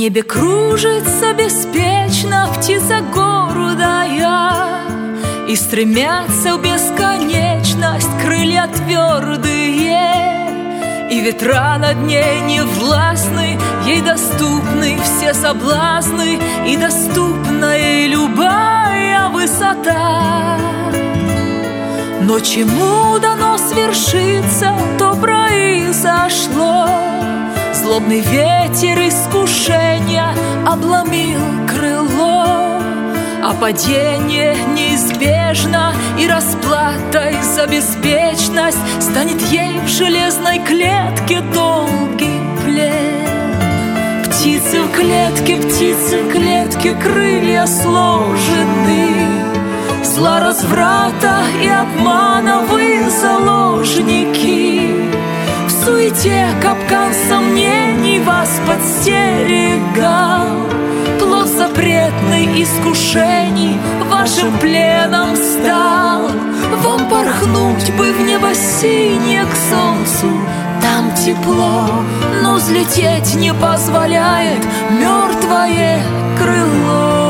небе кружится беспечно птица гордая, и стремятся в бесконечность крылья твердые, и ветра над ней не властны, ей доступны все соблазны, и доступна ей любая высота. Но чему дано свершиться, то произошло. Злобный ветер искушения обломил крыло, а падение неизбежно, и расплатой за беспечность станет ей в железной клетке долгий плен. Птицы в клетке, крылья сложены, зла, разврата и обмана вы заложники. В суете капкан сомнений вас подстерегал, плод запретный искушений вашим пленом стал. Вам порхнуть бы в небо синее к солнцу, там тепло, но взлететь не позволяет мертвое крыло.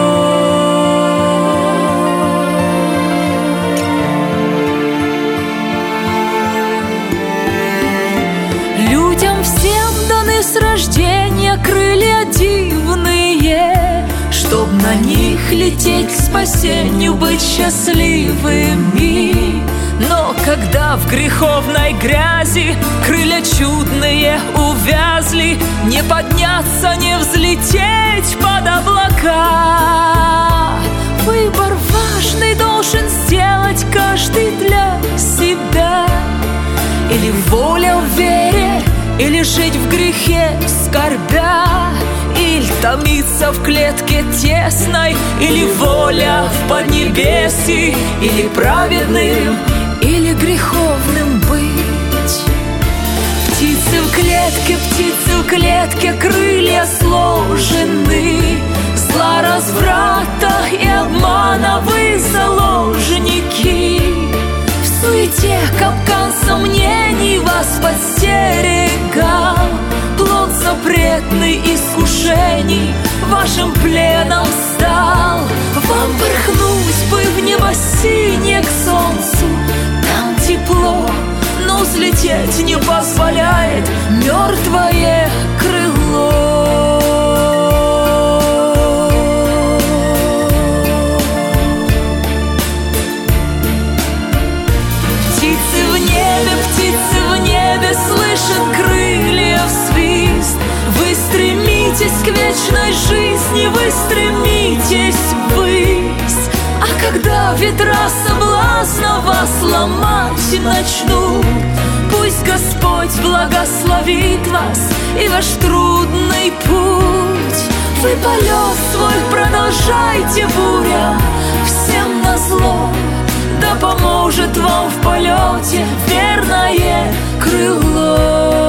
Людям всем даны с рождения крылья дивные, чтоб на них лететь к спасению, быть счастливыми. Но когда в греховной грязи крылья чудные увязли, не подняться, не взлететь под облака. Выбор важный должен сделать каждый для себя. Или воля в вере, или жить в грехе скорбя, или томиться в клетке тесной, или воля в поднебесье, или праведным, или греховным быть. Птицы в клетке, крылья сложены, зла, разврата и обмана вы заложники. В суете капкан сомнений вас подстерегал, плод запретный искушений вашим пленом стал. Вам порхнуть бы в небо синее к солнцу, там тепло, но взлететь не позволяет мертвое крыло. Птицы в небе слышат крыльев свист. Вы стремитесь к вечной жизни, вы стремитесь ввысь. А когда ветра соблазна вас ломать начнут, пусть Господь благословит вас и ваш трудный путь. Вы полет свой продолжайте, буря, всем назло. Да поможет вам в полете верное крыло.